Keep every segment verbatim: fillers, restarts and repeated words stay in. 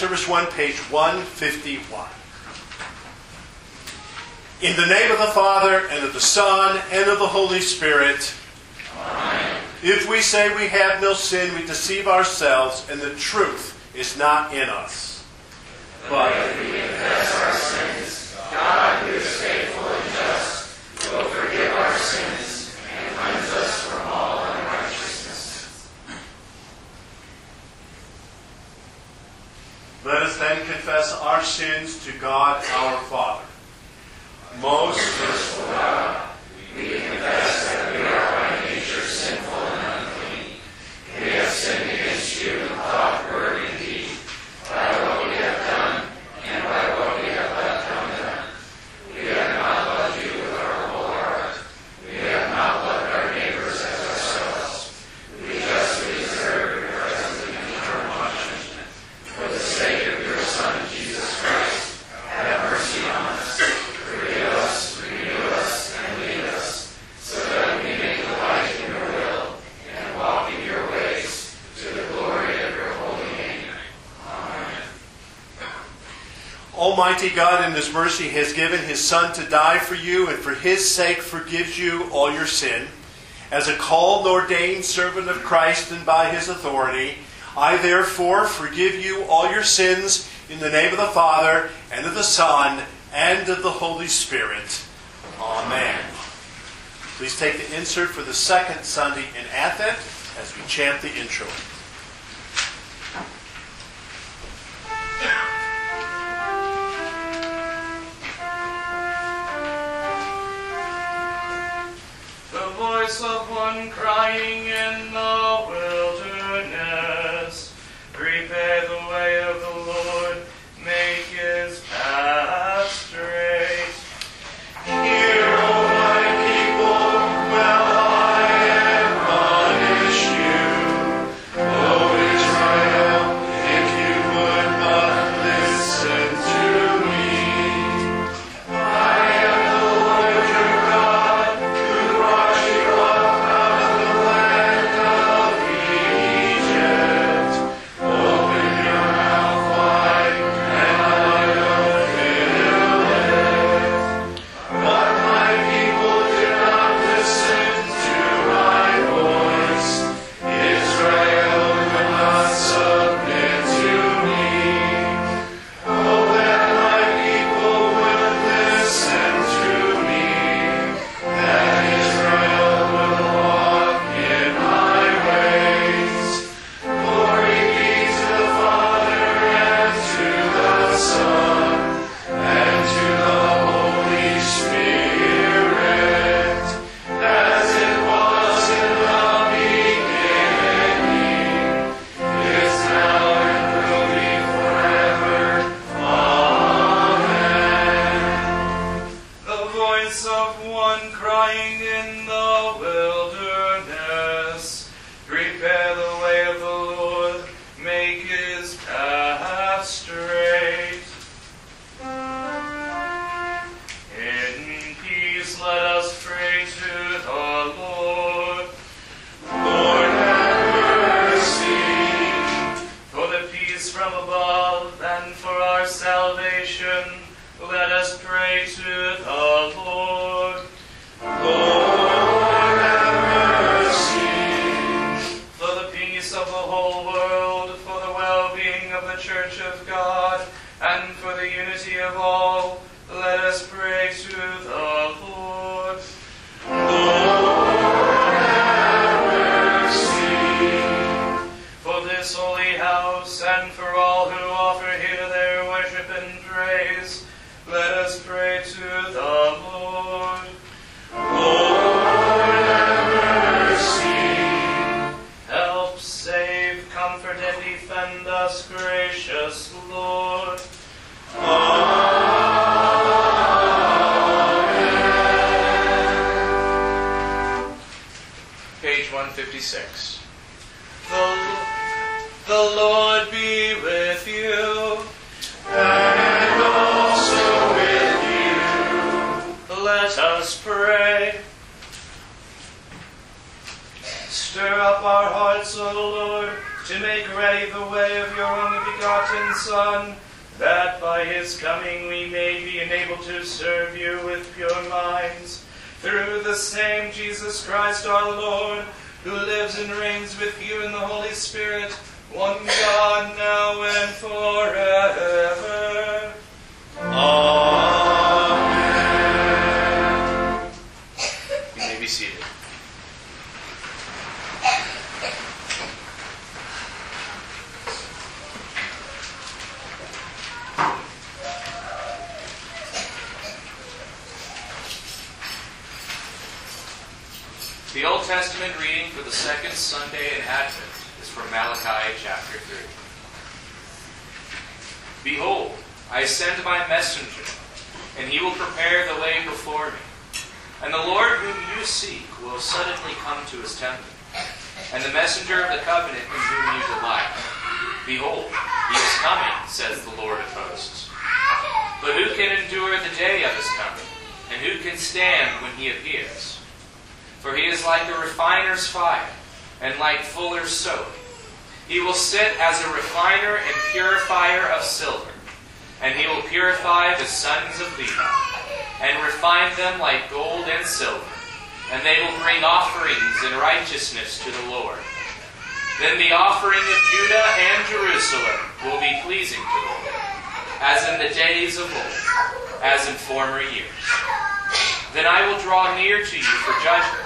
Service one, page one fifty-one. In the name of the Father, and of the Son, and of the Holy Spirit. Amen. If we say we have no sin, we deceive ourselves, and the truth is not in us. But if we confess our sins, God, who is faithful and just, will forgive our sins and cleanse us from all unrighteousness. Let us then confess our sins to God our Father. Most merciful God, we confess that we are by nature sinful and unclean. We have sinned against you in thought, word, and deed, by what we have done and by what we have left undone. We have not loved you with our whole heart. We have not loved our neighbors as ourselves. We justly deserve your present and eternal punishment. For the sake of your Son, Jesus Christ, have mercy on us. Forgive us, renew us, and lead us, so that we may delight in your will and walk in your ways, to the glory of your holy name. Amen. Almighty God in His mercy has given His Son to die for you, and for His sake forgives you all your sin. As a called and ordained servant of Christ and by His authority, I therefore forgive you all your sins in the name of the Father, and of the Son, and of the Holy Spirit. Amen. Please take the insert for the second Sunday in Advent as we chant the intro. The voice of one crying in the wilderness, prepare the way of the Lord, make His path straight. Hear, O my people, while I admonish you. O Israel, if you would but listen to me. I am the Lord your God, who brought you up out of the land of Egypt. Open your mouth wide, and I will fill it. But my people did not listen to my voice. Israel would not submit to me. Oh, that my people would listen to me, that Israel would walk in my ways. Glory be to the Father, and to the Son, and to the Holy Spirit, as it was in the beginning, is now, and will be forever. Amen. The voice of one crying in the wilderness, prepare the way of the Lord, make His path straight. In peace let us pray to the Lord. Lord, have mercy. For the peace from above and for our salvation, let us pray to the Lord. Lord, have mercy. For the peace of the whole world, for the well-being of the Church of God, and for the unity of all, let us pray to the Lord. Lord, have mercy. For this holy house, and for all who offer here their worship and praise, let us pray to the Lord. Lord, have mercy. Help, save, comfort, and defend us, gracious Lord. Page one fifty-six. The, the Lord be with you. And also with you. Let us pray. Stir up our hearts, O Lord, to make ready the way of your only begotten Son, that by his coming we may be enabled to serve you with pure minds. Through the same Jesus Christ our Lord, who lives and reigns with you in the Holy Spirit, one God, now and forever. Amen. You may be seated. The Old Testament reading for the second Sunday in Advent is from Malachi chapter three. Behold, I send my messenger, and he will prepare the way before me. And the Lord whom you seek will suddenly come to his temple, and the messenger of the covenant in whom you delight. Behold, he is coming, says the Lord of hosts. But who can endure the day of his coming, and who can stand when he appears? For he is like a refiner's fire, and like fuller's soap. He will sit as a refiner and purifier of silver, and he will purify the sons of Levi, and refine them like gold and silver, and they will bring offerings in righteousness to the Lord. Then the offering of Judah and Jerusalem will be pleasing to the Lord, as in the days of old, as in former years. Then I will draw near to you for judgment.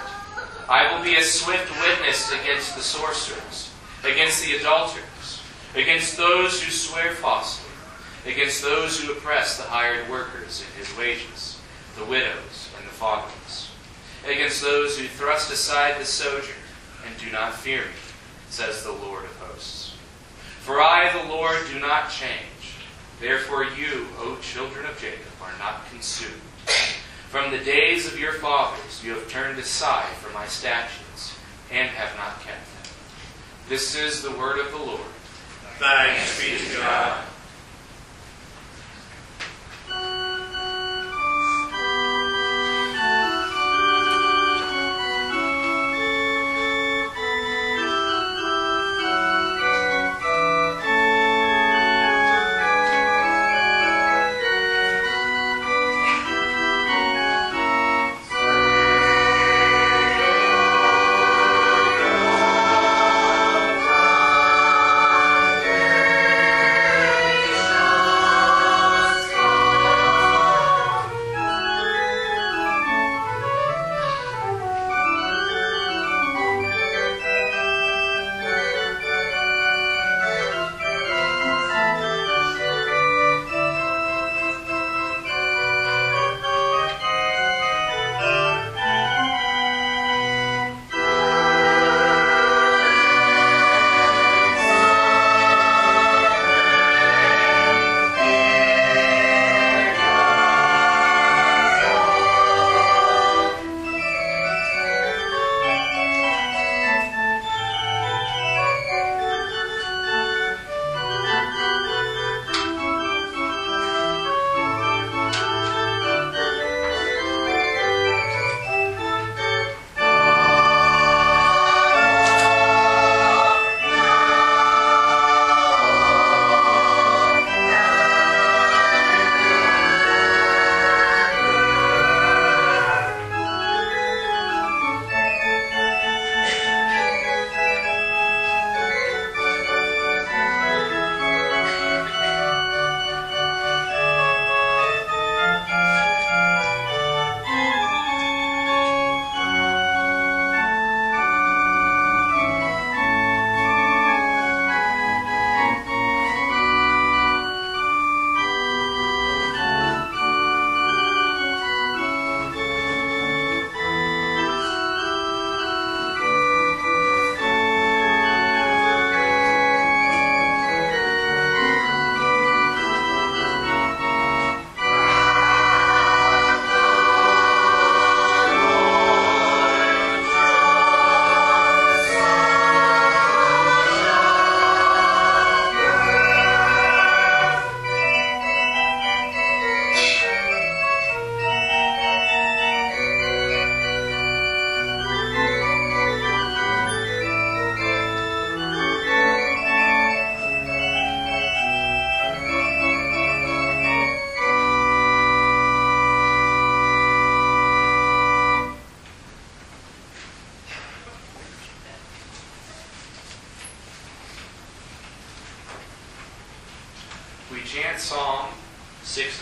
I will be a swift witness against the sorcerers, against the adulterers, against those who swear falsely, against those who oppress the hired workers in his wages, the widows and the fatherless, against those who thrust aside the sojourner and do not fear me, says the Lord of hosts. For I, the Lord, do not change. Therefore you, O children of Jacob, are not consumed. From the days of your fathers you have turned aside from my statutes, and have not kept them. This is the word of the Lord. Thanks be to God. Amen.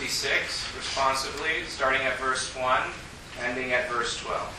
sixty-six, responsively, starting at verse one, ending at verse twelve.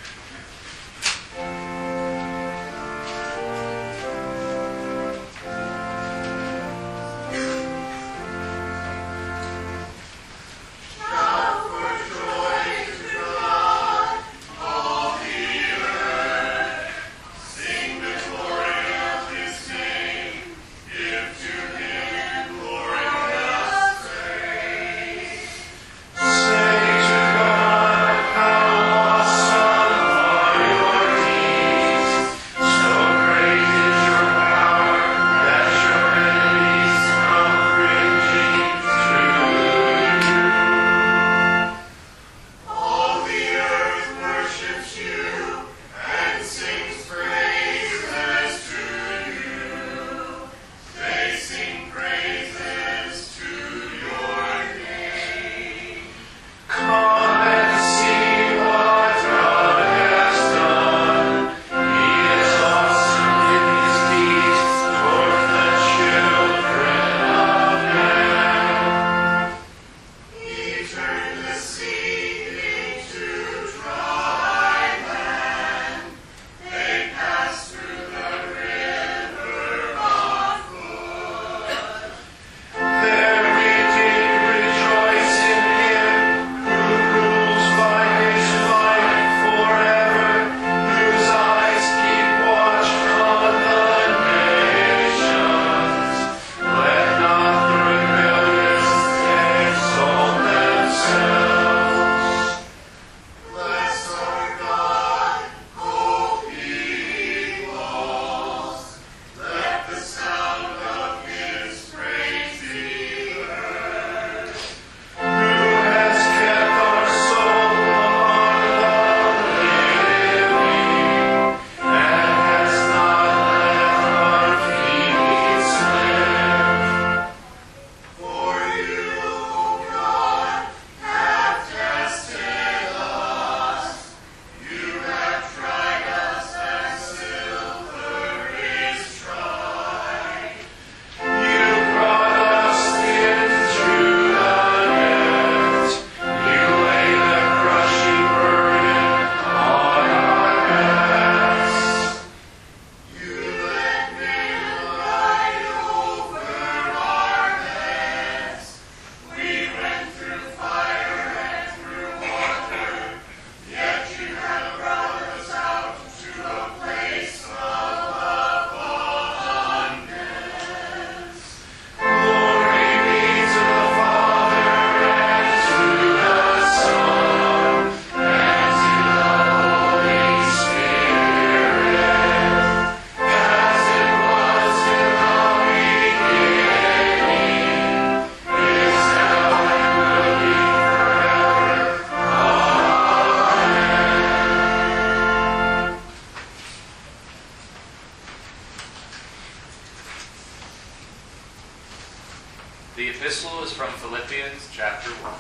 The epistle is from Philippians chapter one.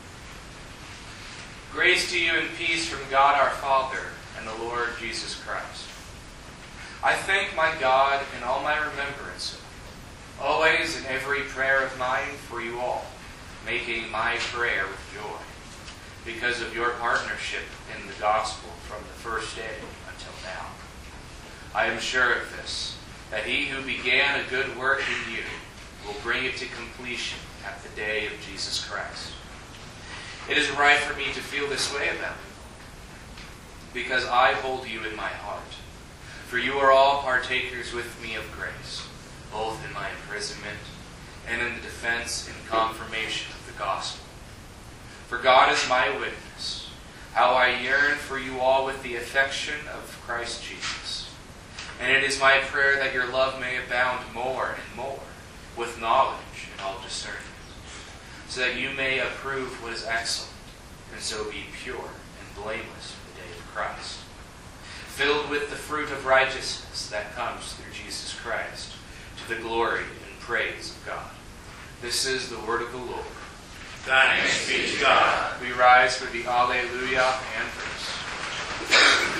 Grace to you and peace from God our Father and the Lord Jesus Christ. I thank my God in all my remembrance of you, always in every prayer of mine for you all, making my prayer with joy, because of your partnership in the gospel from the first day until now. I am sure of this, that he who began a good work in you will bring it to completion at the day of Jesus Christ. It is right for me to feel this way about you, because I hold you in my heart. For you are all partakers with me of grace, both in my imprisonment and in the defense and confirmation of the gospel. For God is my witness, how I yearn for you all with the affection of Christ Jesus. And it is my prayer that your love may abound more and more, with knowledge and all discernment, so that you may approve what is excellent, and so be pure and blameless for the day of Christ, filled with the fruit of righteousness that comes through Jesus Christ, to the glory and praise of God. This is the word of the Lord. Thanks be to God. We rise for the Alleluia and verse.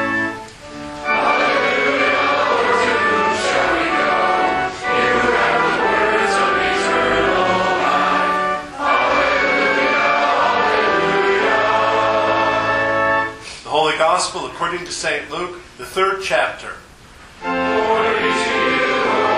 Alleluia, Lord, to whom shall we go? You have Gospel according to Saint Luke, the third chapter. Glory to you,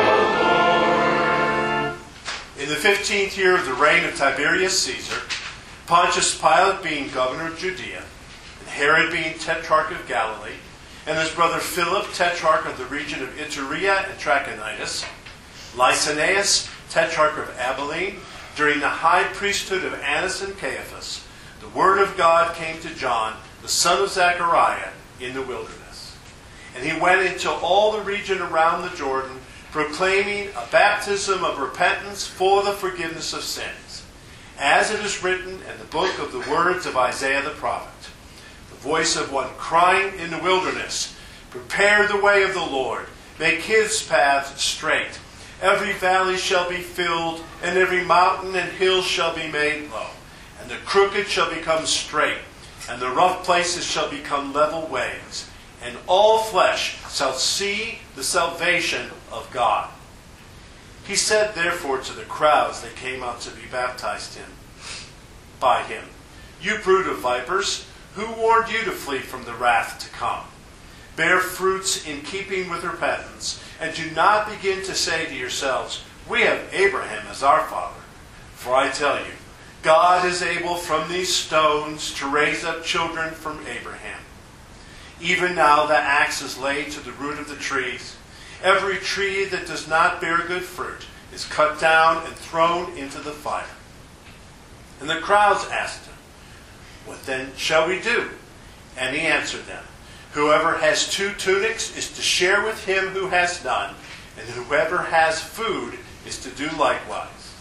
O Lord. In the fifteenth year of the reign of Tiberius Caesar, Pontius Pilate being governor of Judea, and Herod being tetrarch of Galilee, and his brother Philip, tetrarch of the region of Iturea and Trachonitis, Lysanias, tetrarch of Abilene, during the high priesthood of Annas and Caiaphas, the word of God came to John, the son of Zechariah, in the wilderness. And he went into all the region around the Jordan, proclaiming a baptism of repentance for the forgiveness of sins, as it is written in the book of the words of Isaiah the prophet, the voice of one crying in the wilderness, prepare the way of the Lord, make his paths straight. Every valley shall be filled, and every mountain and hill shall be made low. And the crooked shall become straight, and the rough places shall become level ways. And all flesh shall see the salvation of God. He said therefore to the crowds that came out to be baptized him, by him, you brood of vipers, who warned you to flee from the wrath to come? Bear fruits in keeping with repentance, and do not begin to say to yourselves, we have Abraham as our father. For I tell you, God is able from these stones to raise up children from Abraham. Even now the axe is laid to the root of the trees. Every tree that does not bear good fruit is cut down and thrown into the fire. And the crowds asked him, what then shall we do? And he answered them, whoever has two tunics is to share with him who has none, and whoever has food is to do likewise.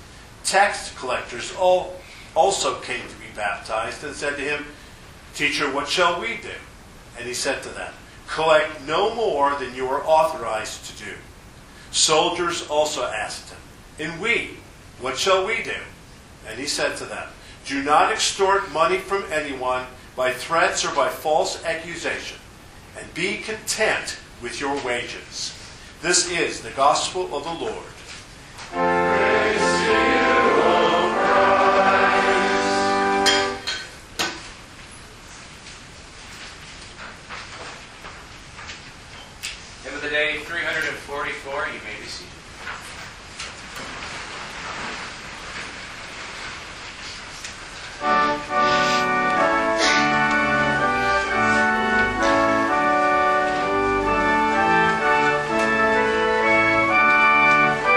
Tax collectors all also came to be baptized and said to him, Teacher, what shall we do? And he said to them, collect no more than you are authorized to do. Soldiers also asked him, and we, what shall we do? And he said to them, do not extort money from anyone by threats or by false accusation, and be content with your wages. This is the gospel of the Lord. Praise to you, O Christ. Hymn of the day three hundred forty-four. You may be seated. Praise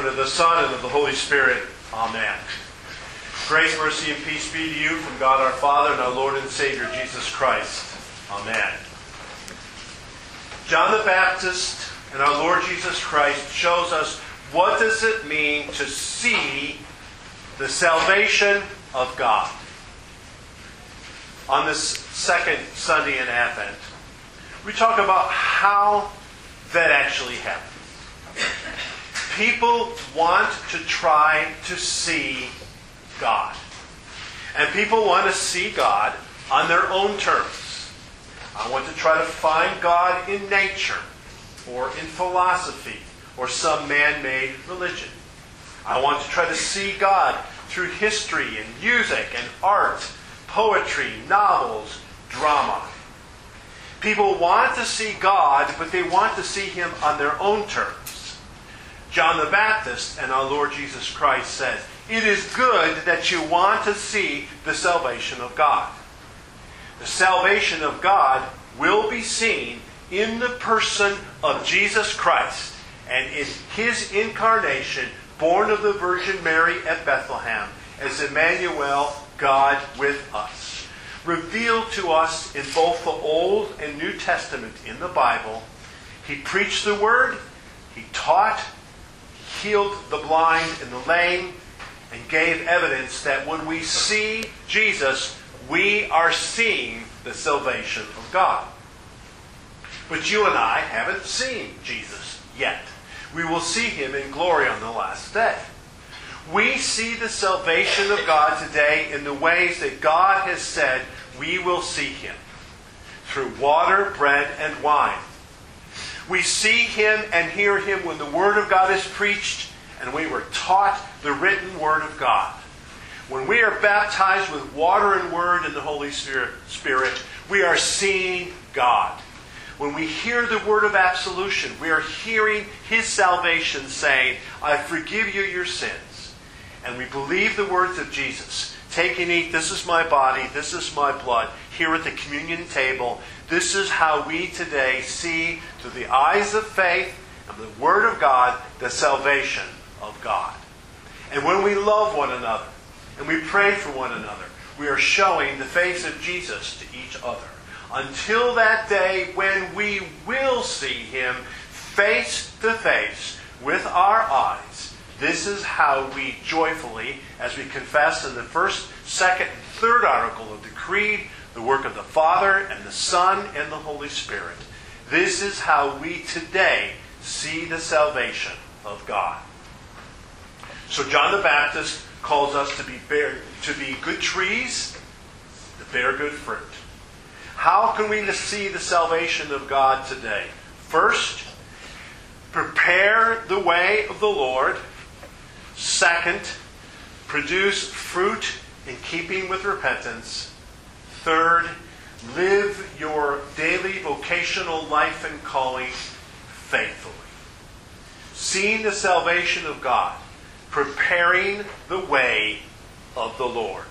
of the Son, and of the Holy Spirit. Amen. Grace, mercy, and peace be to you from God our Father and our Lord and Savior Jesus Christ. Amen. John the Baptist and our Lord Jesus Christ shows us what does it mean to see the salvation of God. On this second Sunday in Advent, we talk about how that actually happens. People want to try to see God. And people want to see God on their own terms. I want to try to find God in nature, or in philosophy, or some man-made religion. I want to try to see God through history and music and art, poetry, novels, drama. People want to see God, but they want to see Him on their own terms. John the Baptist and our Lord Jesus Christ says, it is good that you want to see the salvation of God. The salvation of God will be seen in the person of Jesus Christ and in His incarnation, born of the Virgin Mary at Bethlehem, as Emmanuel, God with us. Revealed to us in both the Old and New Testament in the Bible. He preached the Word, He taught, He healed the blind and the lame, and gave evidence that when we see Jesus, we are seeing the salvation of God. But you and I haven't seen Jesus yet. We will see Him in glory on the last day. We see the salvation of God today in the ways that God has said we will see Him. Through water, bread, and wine. We see Him and hear Him when the Word of God is preached and we were taught the written Word of God. When we are baptized with water and Word in the Holy Spirit, we are seeing God. When we hear the word of absolution, we are hearing His salvation saying, I forgive you your sins. And we believe the words of Jesus. Take and eat, this is my body, this is my blood. Here at the communion table, this is how we today see through the eyes of faith and the Word of God, the salvation of God. And when we love one another and we pray for one another, we are showing the face of Jesus to each other. Until that day when we will see Him face to face with our eyes. This is how we joyfully, as we confess in the first, second, and third article of the Creed, the work of the Father and the Son and the Holy Spirit. This is how we today see the salvation of God. So John the Baptist calls us to be bear, to be good trees, to bear good fruit. How can we see the salvation of God today? First, prepare the way of the Lord. Second, produce fruit in keeping with repentance. Third, live your daily vocational life and calling faithfully. Seeing the salvation of God, preparing the way of the Lord.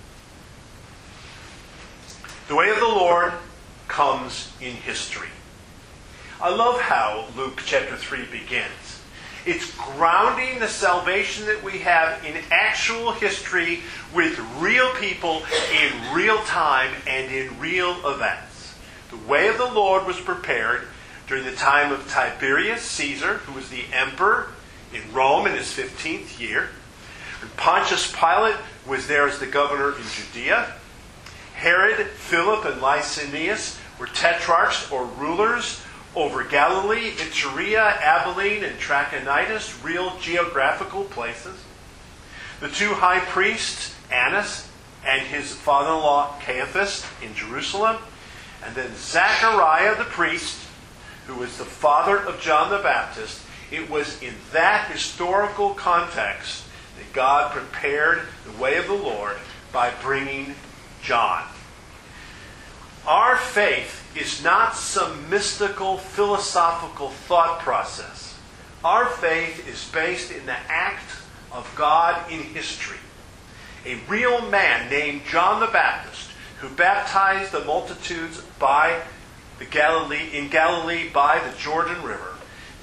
The way of the Lord comes in history. I love how Luke chapter three begins. It's grounding the salvation that we have in actual history with real people in real time and in real events. The way of the Lord was prepared during the time of Tiberius Caesar, who was the emperor in Rome in his fifteenth year. And Pontius Pilate was there as the governor in Judea. Herod, Philip, and Licinius were tetrarchs or rulers over Galilee, Iturea, Abilene, and Trachonitis, real geographical places. The two high priests, Annas and his father-in-law Caiaphas in Jerusalem, and then Zechariah the priest, who was the father of John the Baptist. It was in that historical context that God prepared the way of the Lord by bringing John. Our faith is not some mystical, philosophical thought process. Our faith is based in the act of God in history. A real man named John the Baptist, who baptized the multitudes by the Galilee in Galilee by the Jordan River.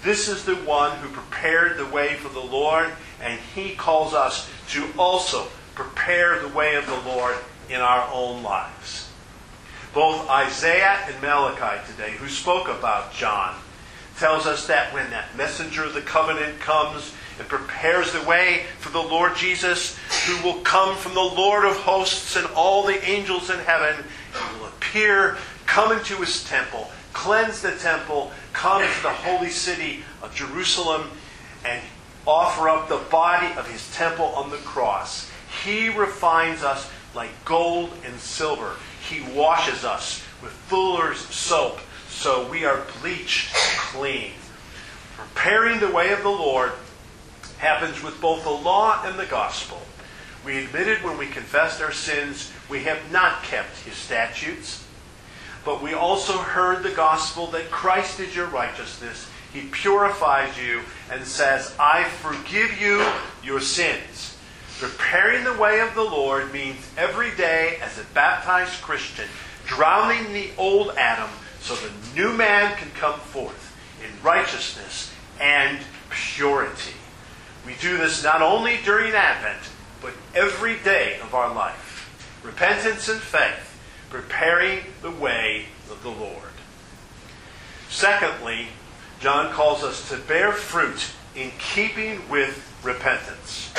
This is the one who prepared the way for the Lord, and he calls us to also prepare the way of the Lord in our own lives. Both Isaiah and Malachi today, who spoke about John, tells us that when that messenger of the covenant comes and prepares the way for the Lord Jesus, who will come from the Lord of hosts and all the angels in heaven, he will appear, come into his temple, cleanse the temple, come into the holy city of Jerusalem, and offer up the body of his temple on the cross. He refines us like gold and silver. He washes us with fuller's soap, so we are bleached clean. Preparing the way of the Lord happens with both the law and the gospel. We admitted when we confessed our sins, we have not kept his statutes. But we also heard the gospel that Christ is your righteousness. He purifies you and says, I forgive you your sins. Preparing the way of the Lord means every day as a baptized Christian, drowning the old Adam so the new man can come forth in righteousness and purity. We do this not only during Advent, but every day of our life. Repentance and faith, preparing the way of the Lord. Secondly, John calls us to bear fruit in keeping with repentance.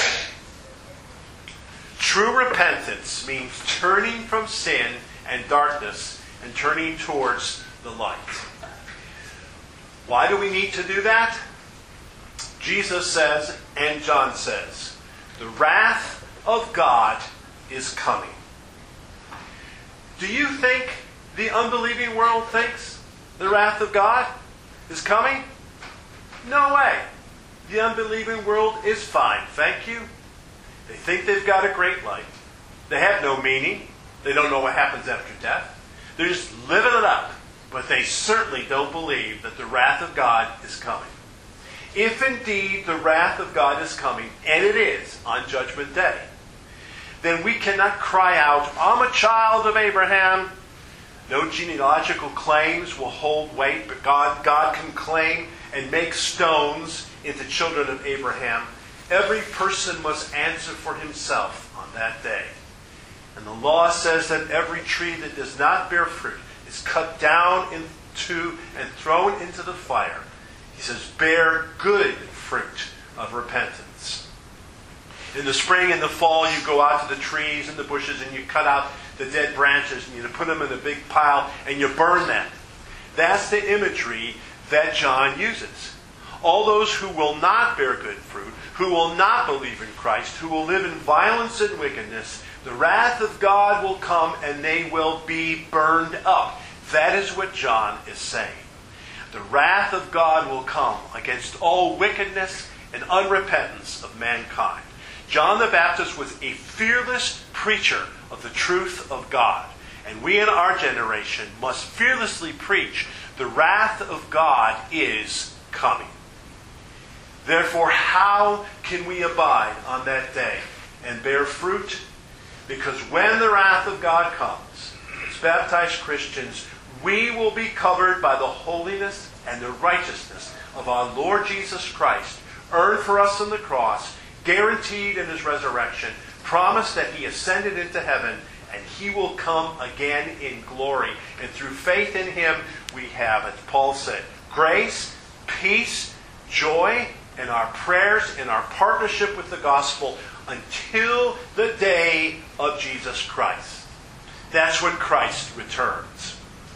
True repentance means turning from sin and darkness and turning towards the light. Why do we need to do that? Jesus says, and John says, the wrath of God is coming. Do you think the unbelieving world thinks the wrath of God is coming? No way. The unbelieving world is fine, thank you. They think they've got a great life. They have no meaning. They don't know what happens after death. They're just living it up. But they certainly don't believe that the wrath of God is coming. If indeed the wrath of God is coming, and it is on Judgment Day, then we cannot cry out, I'm a child of Abraham. No genealogical claims will hold weight, but God, God can claim and make stones into children of Abraham. Every person must answer for himself on that day. And the law says that every tree that does not bear fruit is cut down into and thrown into the fire. He says, bear good fruit of repentance. In the spring and the fall, you go out to the trees and the bushes and you cut out the dead branches and you put them in a big pile and you burn them. That's the imagery that John uses. All those who will not bear good fruit, who will not believe in Christ, who will live in violence and wickedness, the wrath of God will come and they will be burned up. That is what John is saying. The wrath of God will come against all wickedness and unrepentance of mankind. John the Baptist was a fearless preacher of the truth of God. And we in our generation must fearlessly preach the wrath of God is coming. Therefore, how can we abide on that day and bear fruit? Because when the wrath of God comes, as baptized Christians, we will be covered by the holiness and the righteousness of our Lord Jesus Christ, earned for us on the cross, guaranteed in his resurrection, promised that he ascended into heaven, and he will come again in glory. And through faith in him, we have, as Paul said, grace, peace, joy, in our prayers, in our partnership with the gospel, until the day of Jesus Christ. That's when Christ returns.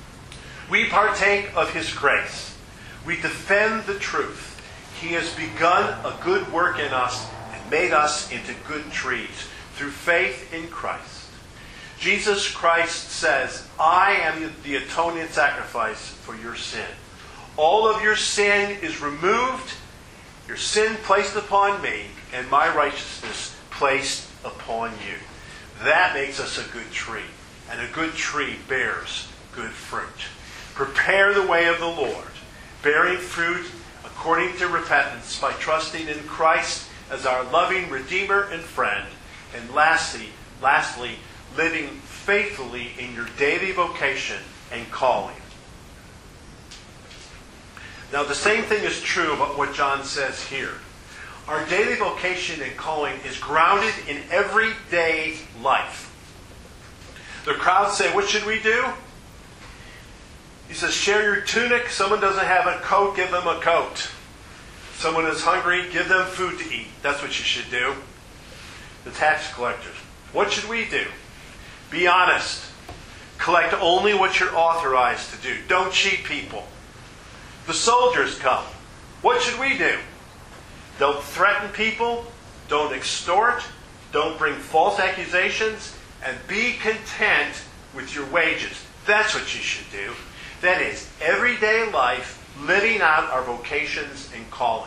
We partake of his grace. We defend the truth. He has begun a good work in us and made us into good trees through faith in Christ. Jesus Christ says, I am the atoning sacrifice for your sin. All of your sin is removed, your sin placed upon me, and my righteousness placed upon you. That makes us a good tree. And a good tree bears good fruit. Prepare the way of the Lord, bearing fruit according to repentance by trusting in Christ as our loving Redeemer and friend. And lastly, lastly, living faithfully in your daily vocation and calling. Now, the same thing is true about what John says here. Our daily vocation and calling is grounded in everyday life. The crowd say, what should we do? He says, share your tunic. Someone doesn't have a coat, give them a coat. Someone is hungry, give them food to eat. That's what you should do. The tax collectors. What should we do? Be honest. Collect only what you're authorized to do. Don't cheat people. The soldiers come. What should we do? Don't threaten people. Don't extort. Don't bring false accusations. And be content with your wages. That's what you should do. That is, everyday life, living out our vocations and callings.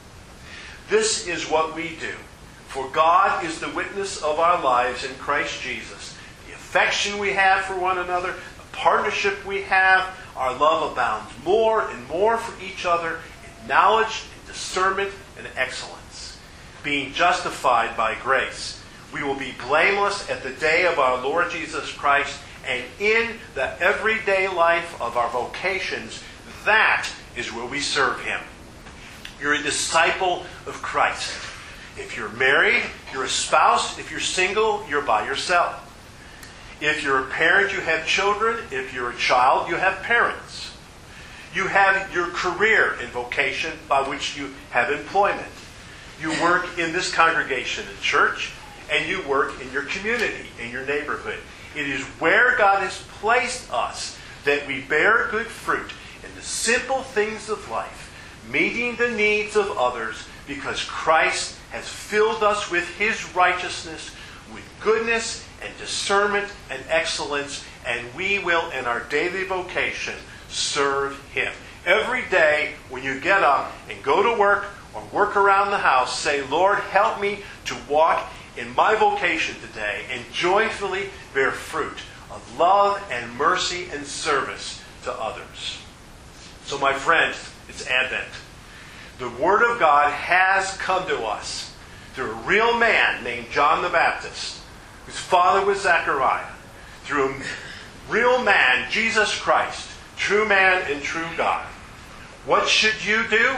This is what we do. For God is the witness of our lives in Christ Jesus. The affection we have for one another, the partnership we have, our love abounds more and more for each other in knowledge, in discernment, and excellence. Being justified by grace, we will be blameless at the day of our Lord Jesus Christ, and in the everyday life of our vocations, that is where we serve Him. You're a disciple of Christ. If you're married, you're a spouse. If you're single, you're by yourself. If you're a parent, you have children. If you're a child, you have parents. You have your career and vocation by which you have employment. You work in this congregation in church, and you work in your community, in your neighborhood. It is where God has placed us that we bear good fruit in the simple things of life, meeting the needs of others, because Christ has filled us with His righteousness, with goodness and discernment and excellence, and we will, in our daily vocation, serve Him. Every day when you get up and go to work or work around the house, say, Lord, help me to walk in my vocation today and joyfully bear fruit of love and mercy and service to others. So my friends, it's Advent. The Word of God has come to us through a real man named John the Baptist, whose father was Zechariah, through a real man, Jesus Christ, true man and true God. What should you do?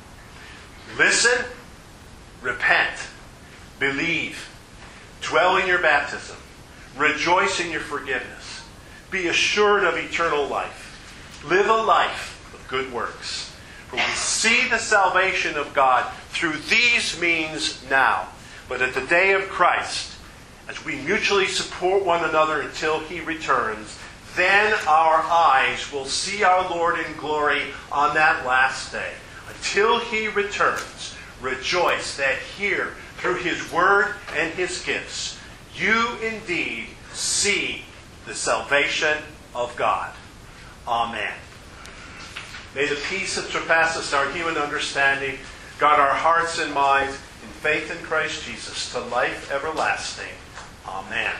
Listen, repent, believe, dwell in your baptism, rejoice in your forgiveness, be assured of eternal life, live a life of good works. For we see the salvation of God through these means now. But at the day of Christ, as we mutually support one another until He returns, then our eyes will see our Lord in glory on that last day. Until He returns, rejoice that here, through His Word and His gifts, you indeed see the salvation of God. Amen. May the peace that surpasses our human understanding guard our hearts and minds in faith in Christ Jesus to life everlasting. Amen.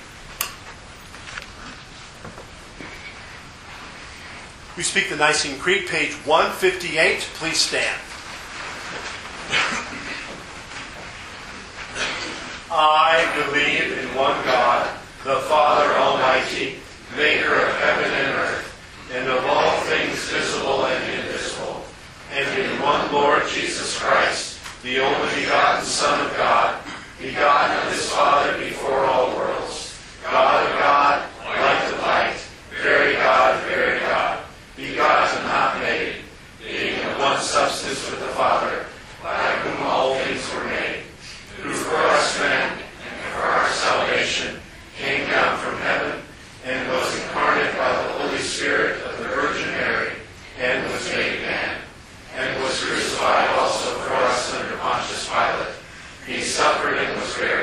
We speak the Nicene Creed, page one fifty-eight. Please stand. I believe in one God, the Father Almighty, maker of heaven and earth, and of all things visible and invisible, and in one Lord Jesus Christ, the only begotten Son of God, begotten of His Father before all worlds, God of God, light of light, very God, very God, begotten, not made, being of one substance with the Father, by whom all things were made, who for us men and for our salvation came down from heaven and was incarnate by the Holy Spirit of the Virgin Mary, and was made man, and was crucified also for us under Pontius Pilate. He suffered and was buried.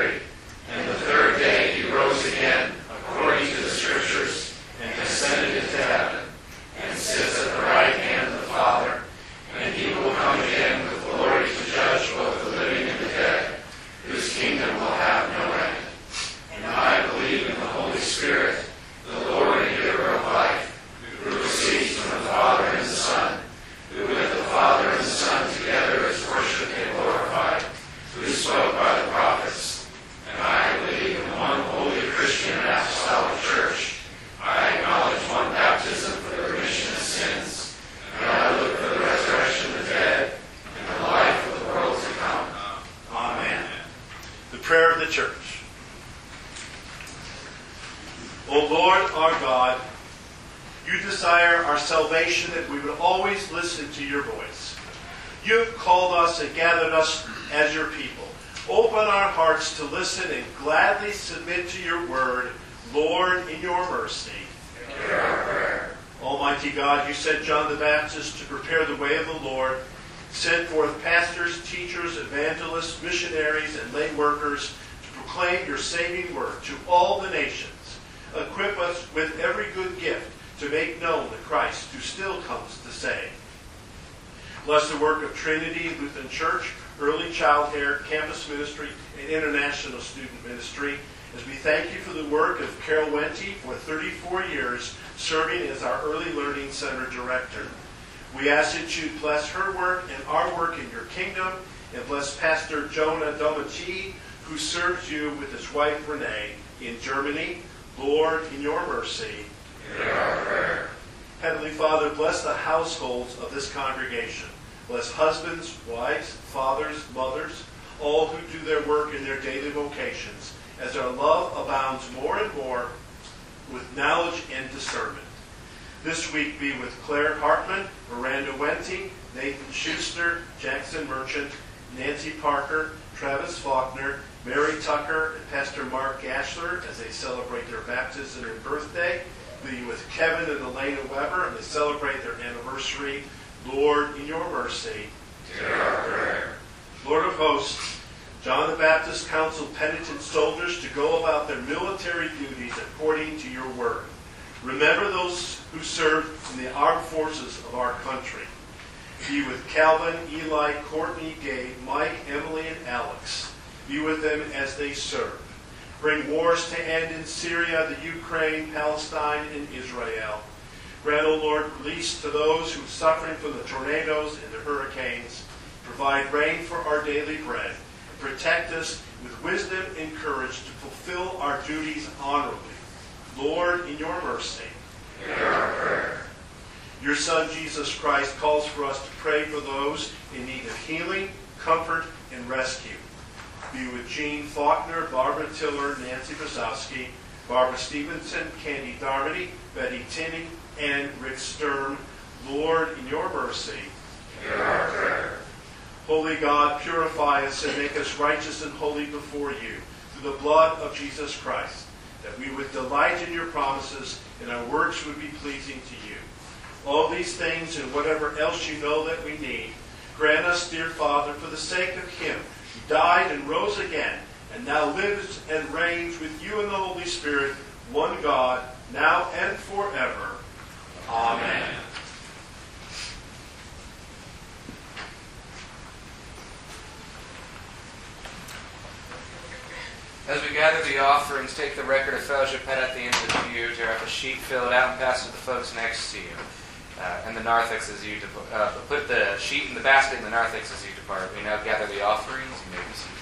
the church. O Lord our God, you desire our salvation, that we would always listen to your voice. You have called us and gathered us as your people. Open our hearts to listen and gladly submit to your word. Lord, in your mercy. Hear our prayer. Almighty God, you sent John the Baptist to prepare the way of the Lord. Send forth pastors, teachers, evangelists, missionaries, and lay workers to proclaim your saving word to all the nations. Equip us with every good gift to make known the Christ who still comes to save. Bless the work of Trinity Lutheran Church, early child care, campus ministry, and international student ministry, as we thank you for the work of Carol Wente for thirty-four years, serving as our Early Learning Center director. We ask that you bless her work and our work in your kingdom, and bless Pastor Jonah Domachi, who serves you with his wife Renee in Germany. Lord, in your mercy. Hear our prayer. Heavenly Father, bless the households of this congregation. Bless husbands, wives, fathers, mothers, all who do their work in their daily vocations, as our love abounds more and more with knowledge and discernment. This week be with Claire Hartman, Miranda Wente, Nathan Schuster, Jackson Merchant, Nancy Parker, Travis Faulkner, Mary Tucker, and Pastor Mark Gashler as they celebrate their baptism and birthday. Be with Kevin and Elena Weber and they celebrate their anniversary. Lord, in your mercy. Hear our prayer. Lord of hosts, John the Baptist counseled penitent soldiers to go about their military duties according to your word. Remember those who served in the armed forces of our country. Be with Calvin, Eli, Courtney, Gabe, Mike, Emily, and Alex. Be with them as they serve. Bring wars to end in Syria, the Ukraine, Palestine, and Israel. Grant, O Lord, release to those who are suffering from the tornadoes and the hurricanes. Provide rain for our daily bread. Protect us with wisdom and courage to fulfill our duties honorably. Lord, in your mercy. Hear our prayer. Your Son, Jesus Christ, calls for us to pray for those in need of healing, comfort, and rescue. Be with Jean Faulkner, Barbara Tiller, Nancy Brzezowski, Barbara Stevenson, Candy Darmody, Betty Tinney, and Rick Sturm. Lord, in your mercy. Hear our prayer. Holy God, purify us and make us righteous and holy before you through the blood of Jesus Christ, that we would delight in your promises and our works would be pleasing to you. All these things and whatever else you know that we need, grant us, dear Father, for the sake of him who died and rose again and now lives and reigns with you in the Holy Spirit, one God, now and forever. Amen. As we gather the offerings, take the record of fellowship head at the end of the pew, tear up a sheet, fill it out, and pass it to the folks next to you. Uh, and the narthex as you depart. Uh, put the sheet in the basket and the narthex as you depart. We now gather the offerings. You may be seated.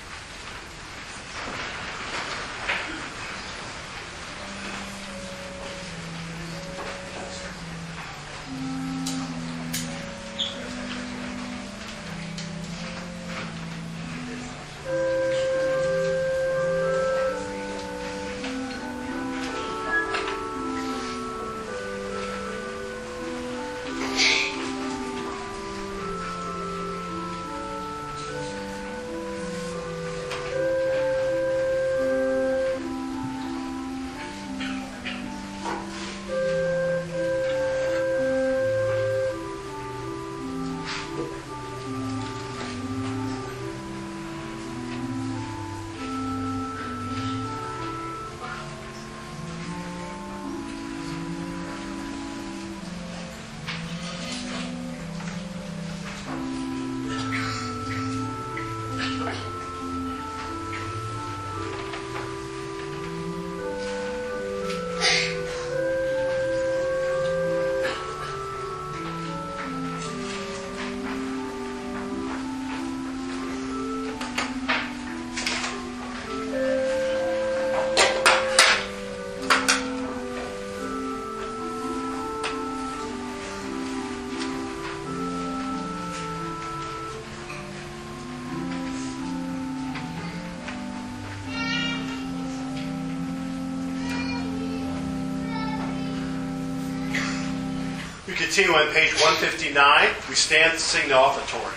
continue on page one fifty-nine. We stand to sing the offertory.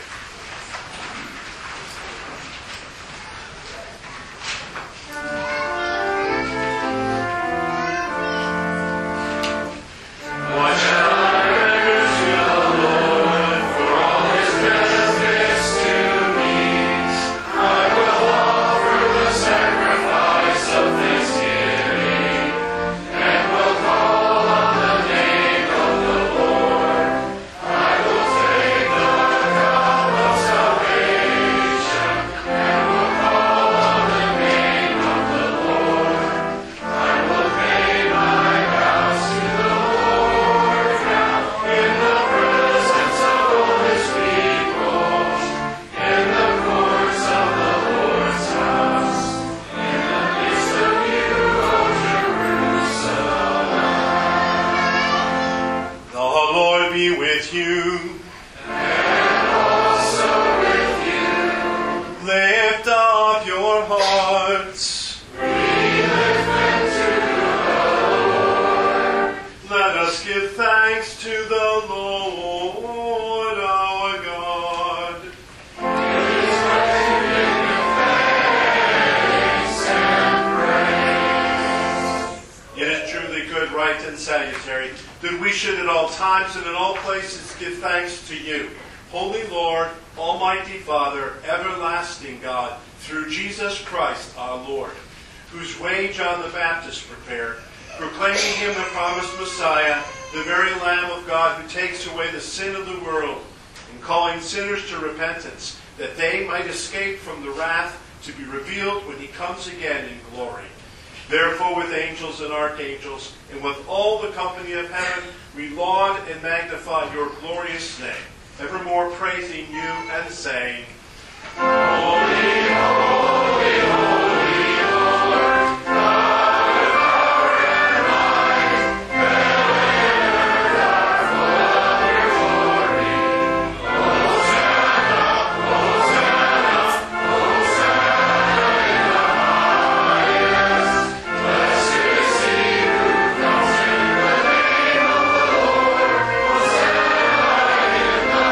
That we should at all times and in all places give thanks to you, Holy Lord, Almighty Father, everlasting God, through Jesus Christ our Lord, whose way John the Baptist prepared, proclaiming him the promised Messiah, the very Lamb of God who takes away the sin of the world, and calling sinners to repentance, that they might escape from the wrath to be revealed when he comes again in glory. Therefore, with angels and archangels, and with all the company of heaven, we laud and magnify your glorious name, evermore praising you and saying, Holy, holy, holy Lord, God of power and might, heaven and earth are full of your glory. Hosanna, Hosanna, Hosanna in the highest. Blessed is he who comes in the name of the Lord. Hosanna in the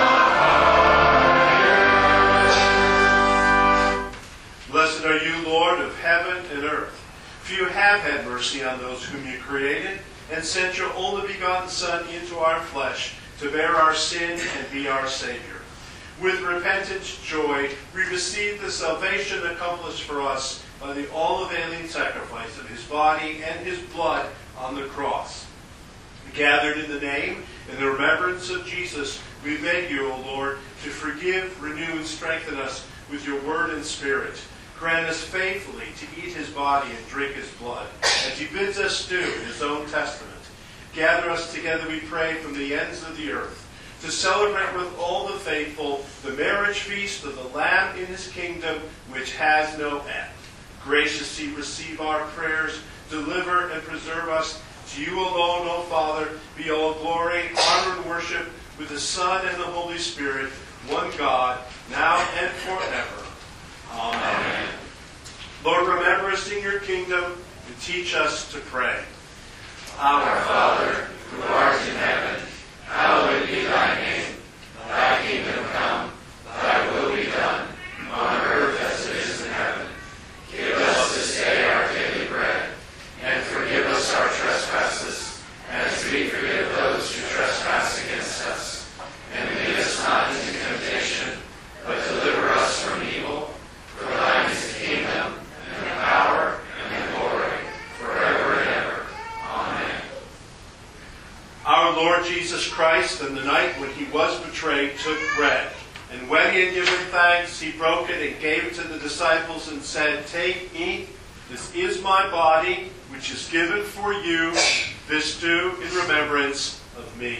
highest. Blessed are you, Lord of heaven and earth, for you have had mercy on those whom you created, and sent your only begotten Son into our flesh to bear our sin and be our Savior. With repentant joy, we receive the salvation accomplished for us by the all-availing sacrifice of his body and his blood on the cross. Gathered in the name and the remembrance of Jesus, we beg you, O Lord, to forgive, renew, and strengthen us with your word and spirit. Grant us faithfully to eat his body and drink his blood, as he bids us do in his own testament. Gather us together, we pray, from the ends of the earth, to celebrate with all the faithful the marriage feast of the Lamb in his kingdom, which has no end. Graciously receive our prayers, deliver and preserve us. To you alone, O Father, be all glory, honor, and worship with the Son and the Holy Spirit, one God, now and forever. Amen. Amen. Lord, remember us in your kingdom and teach us to pray. Our Father, who art in heaven, hallowed be thy name. Thy kingdom come, thy will be done, on earth as it is in heaven. Give us this day our daily bread, and forgive us our trespasses, as we forgive those who trespass against us. And lead us not into temptation, but deliver us from evil. For thine is the kingdom, and the power, and the glory, forever and ever. Amen. Our Lord Jesus Christ, on the night when he was betrayed, took bread. And when he had given thanks, he broke it and gave it to the disciples and said, Take, eat, this is my body, which is given for you. This do in remembrance of me.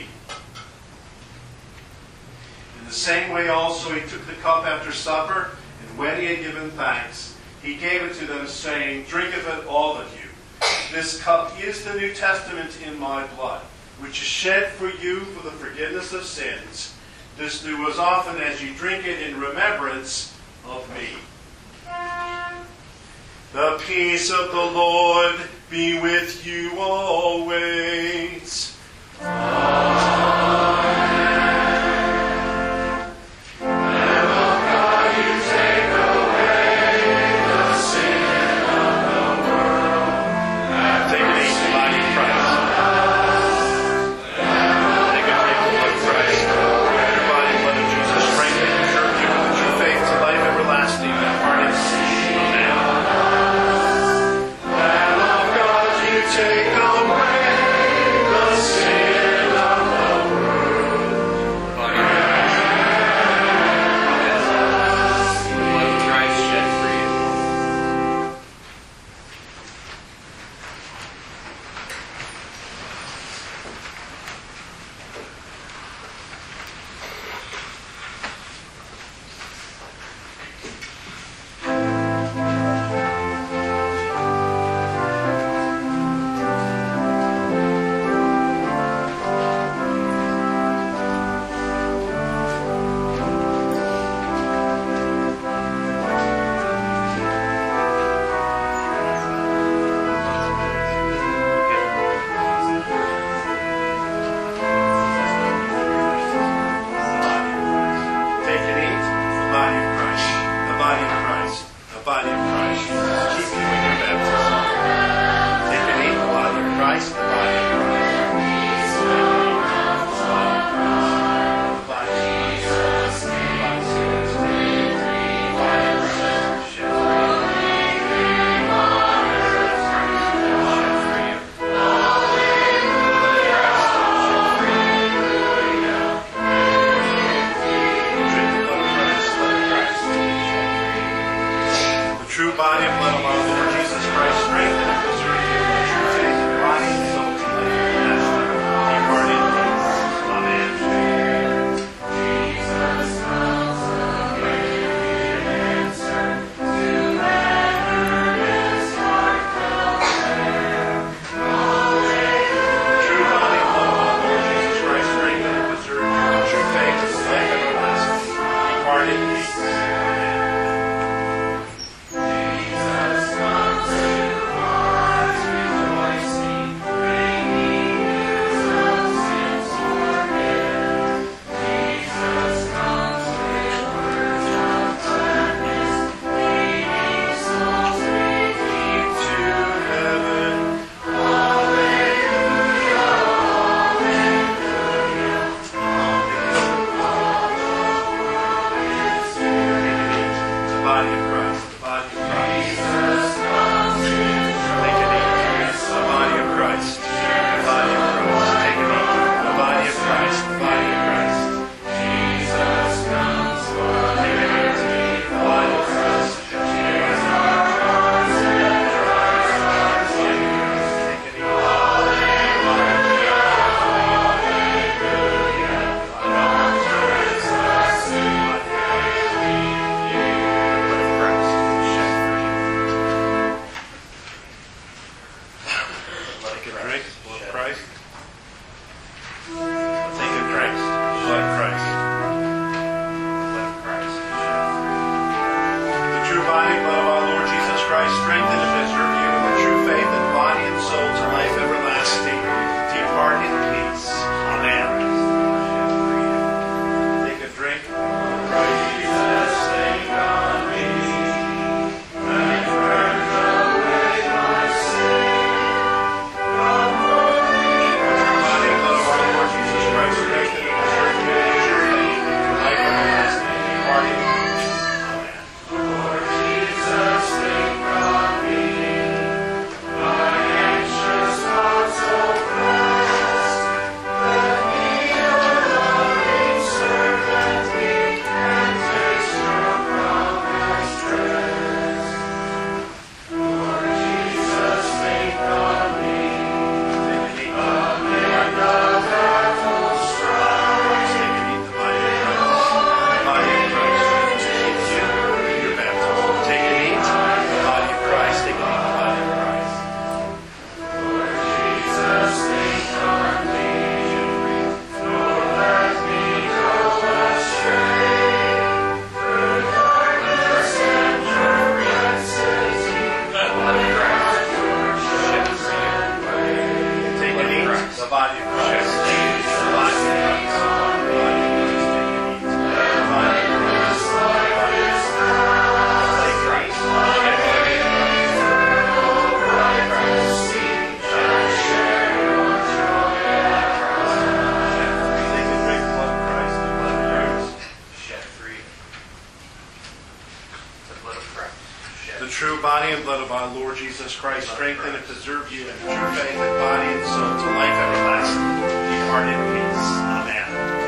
In the same way also he took the cup after supper, and when he had given thanks, he gave it to them, saying, Drink of it, all of you. This cup is the New Testament in my blood, which is shed for you for the forgiveness of sins. This do as often as you drink it in remembrance of me. The peace of the Lord be with you always. Amen. our Lord Jesus Christ strengthen and preserve you in true faith and body and soul to life everlasting. Depart in peace. Amen.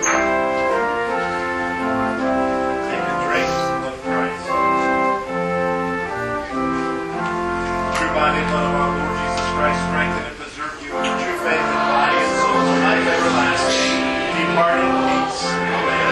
Take a drink of the blood of Christ. True body and blood of our Lord Jesus Christ strengthen and preserve you in true faith and body and soul to life everlasting. Depart in peace. Amen.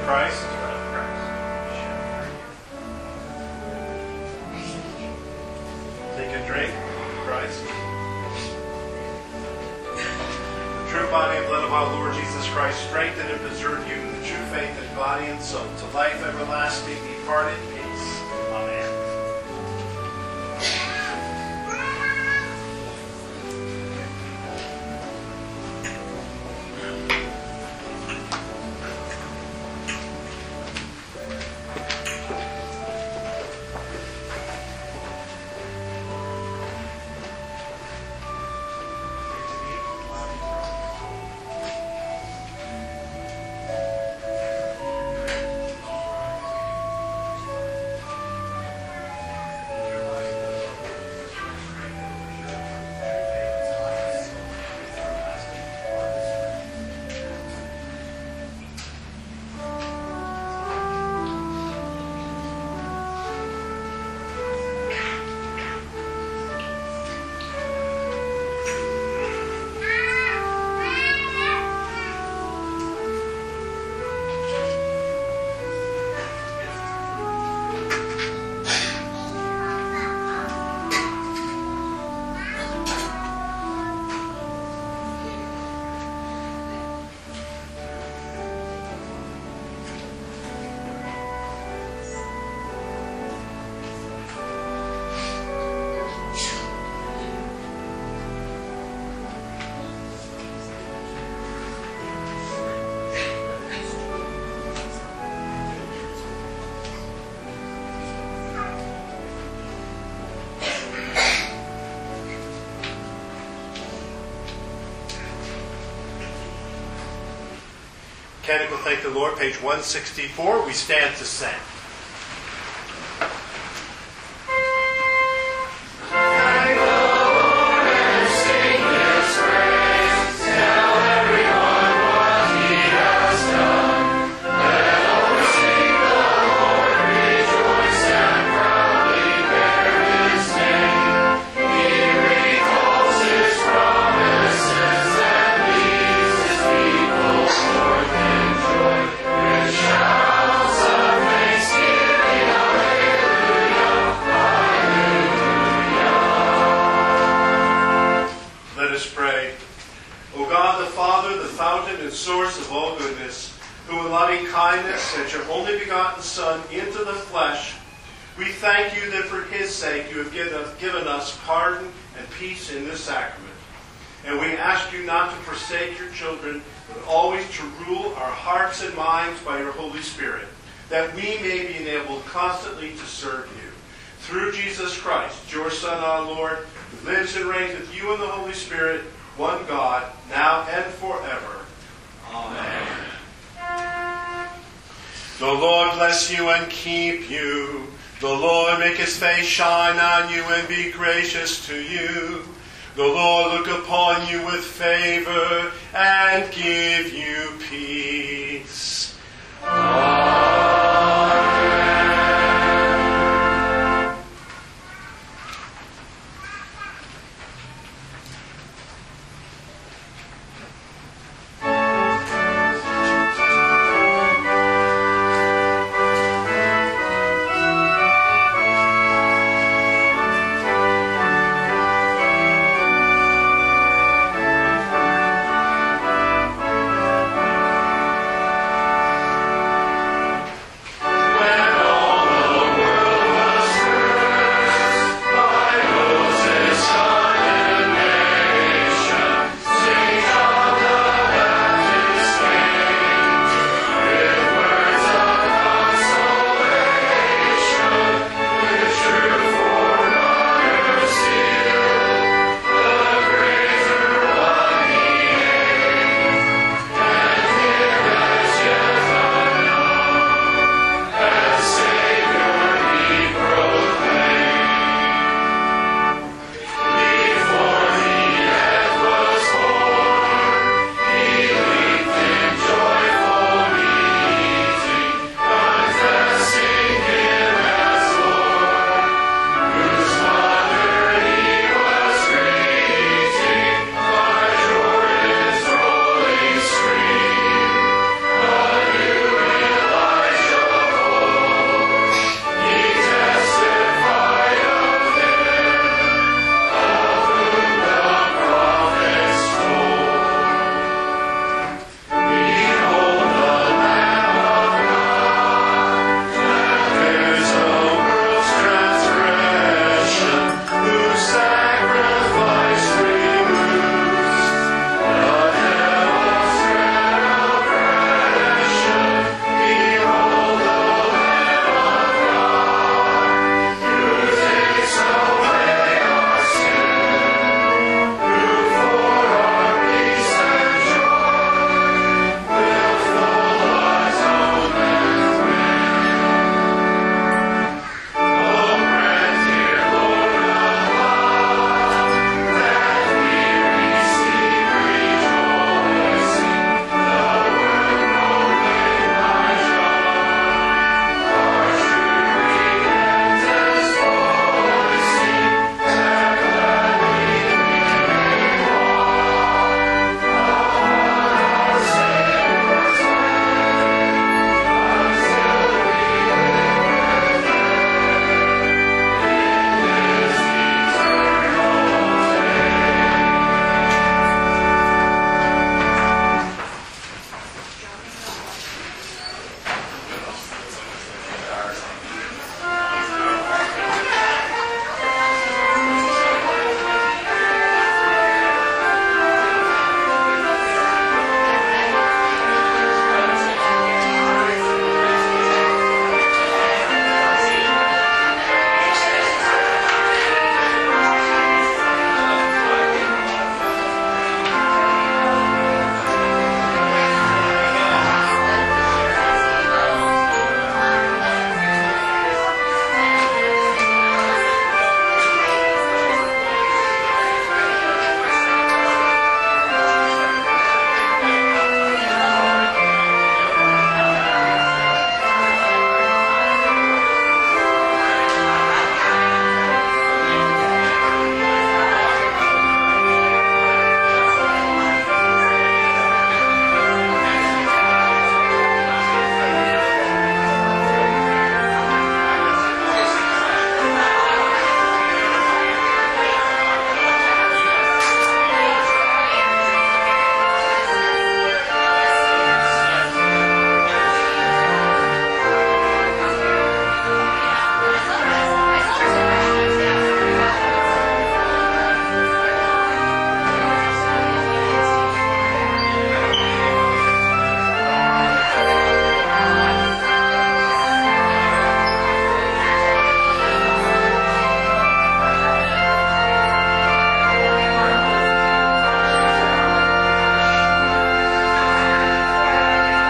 Christ. Take a drink of Christ. The true body and blood of our Lord Jesus Christ strengthen and preserve you in the true faith and body and soul to life everlasting. Depart in peace. Amen. Canticle Thank the Lord, page one sixty-four. We stand to sing. Son into the flesh, we thank you that for his sake you have given us pardon and peace in this sacrament. And we ask you not to forsake your children, but always to rule our hearts and minds by your Holy Spirit, that we may be enabled constantly to serve you. Through Jesus Christ, your Son, our Lord, who lives and reigns with you in the Holy Spirit, one God, now and forever. Amen. The Lord bless you and keep you. The Lord make his face shine on you and be gracious to you. The Lord look upon you with favor and give you peace.